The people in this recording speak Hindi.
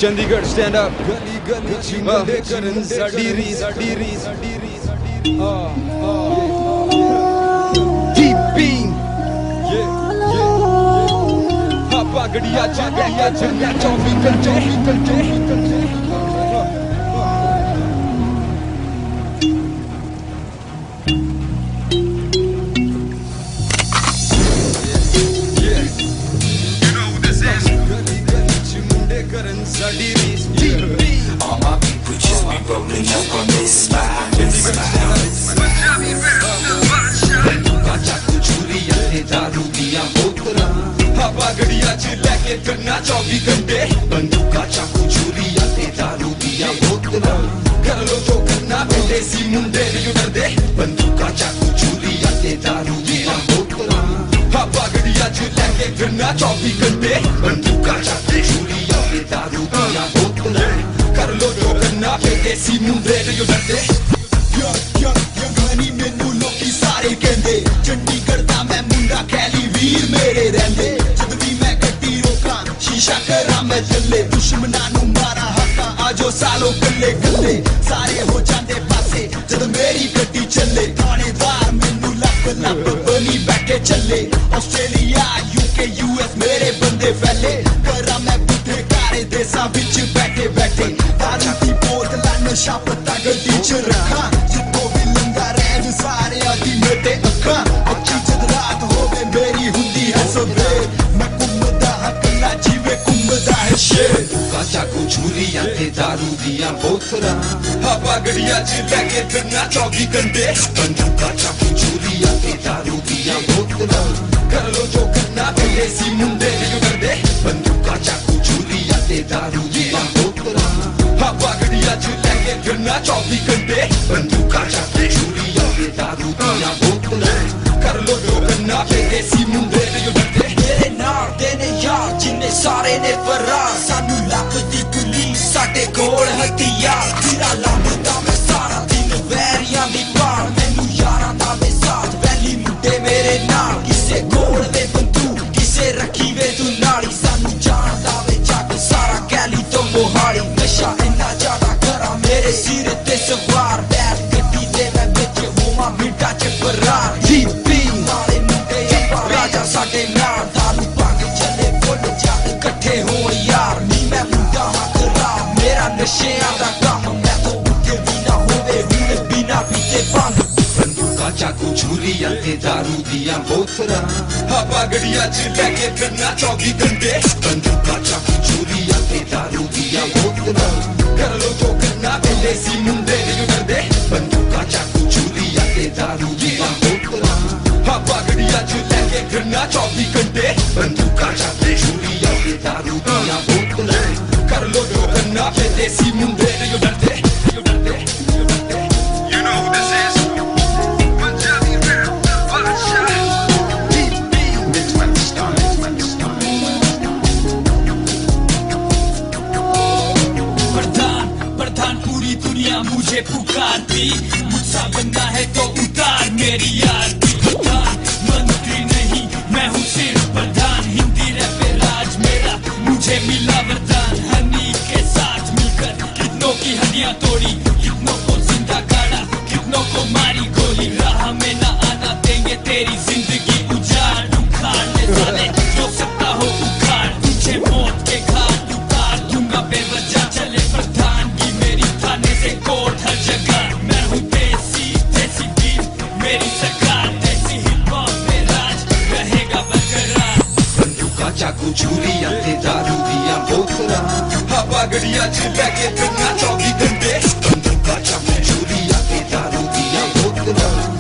चंडीगढ़ स्टैंड अप गली गली चिंगले करन सडीरी डीपी पापा गड़िया चंगा 24 घंटे All my people just be rolling up on this spot. बंदूका चाकू छुरियां ते दारू दियां बोतलां हवा गड़िया च लेके करना 24 घंटे बंदूका चाकू छुरियां ते दारू दियां बोतलां कर लो जो करना देसी मुंडे नहीं डरदे बंदूका चाकू छुरियां ते दारू दियां बोतलां हवा गड़िया च लेके करना 24 घंटे बंदूका चाकू छुरियां ते दारू दियां बोतलां कर लो जो करना देसी मुंडे नहीं डरदे गनी मैनू लोकी सारे कहंदे चंडीगढ़ दा मैं मुंडा खैली वीर मेरे रहंदे जद भी मैं गड्डी रोकां शीशा करा मैं जल्ले दुश्मनां नू मारा हक्का आजो सालो कल्ले कल्ले सारे हो जांदे पासे जद मेरी गड्डी चले थानेदार मैनू लप लप बनी बैठे चले ऑस्ट्रेलिया यूके यूएस मेरे बंदे फैले करा मैं बुढ़े कारे देसां विच बैठे बैठे दारू दी बोतलां नशा पत्ता गड्डी च रखा सारे आदि मेरे अखा अच्छी जद रात होवे मेरी हुंदी है सवेर मैं कुंभदा हकला जीवे कुंभदा है शेर बंदूका चाकू छुरियां ते दारू दियां बोतलां हवा गड़िया च लेके फिरना 24 घंटे बंदूका चाकू छुरियां ते दारू दियां बोतलां कर लो जो करना देसी मुंडे नहीं डरदे बंदूका चाकू छुरियां ते दारू दियां बोतलां हवा गड़िया च लेके फिरना 24 घंटे बंदूका चाकू छुरियां ते दारू दियां बोतलां कर लो जो करना देसी मुंडे नहीं डरदे मेरे नाल देने यार जिन्ने सारे ने फरार सानू लभदी पुलिस साडे कोल हथियार तेरा लभदा मैं सारा दिन वैरियां दी पार मैनू यारां दा वे साथ वैली मुंडे मेरे नाल किसे कोल वे बंदूक किसे रखी वे तू नाली सानू जानदा वे जग सारा गैली तो मोहाली नशा इन्ना ज्यादा करा मेरे सिर ते सवार बैठ गड्डी ते मैं बिच होवां मिंटां च फरार डीपी नाले मुंडे राजा साडे नाल दारू पाके चले फुल जग इकट्ठे होण यार नी मैं मुंडा हकरा मेरा नशेआं दा कम मैं तो उठे भी ना होवे हुण बिना पीते बंद बंदूका चाकू छुरियां ते दारू दियां बोतलां हवा गड़िया च लेके फिरना 24 घंटे बंदूका चाकू छुरियां ते दारू दियां बोतलां कर लो जो करना देसी मुंडे नहीं डरदे बंदूका चाकू छुरियां ते दारू दियां बोतलां हवा गड़िया च लेके फिरना 24 घंटे बंदूका चाकू छुरियां ते दारू दियां बोतलां कर लो जो करना देसी मुंडे नहीं डरदे मुझे पुकारती मुझसा बनना है तो उतार मेरी आरती मंत्री नहीं मैं हूँ सिर्फ प्रधान हिंदी रैप पे राज मेरा मुझे मिला वरदान हनी के साथ मिलकर कितनों की हड्डियां तोड़ी कितनों को जिंदा गाड़ा कितनों को मारी गोली राह में ना आना देंगे तेरी जिंदगी उजाड़ उखाड़ ले साले जो सकता हो उखाड़ तुझे मौत के घाट उतार दूंगा बेवजह चले प्रधान की मेरी थाने से कोर्ट हर जगह मैं हूँ देसी देसी बीफ मेरी सरकार देसी हिप हॉप में राज रहेगा बरकरार बंदूका चाकू छुरियां ते दारू दियां बोतलां हवा गड़िया च लेके फिरना 24 घंटे बंदूका चाकू छुरियां ते दारू दियां बोतलां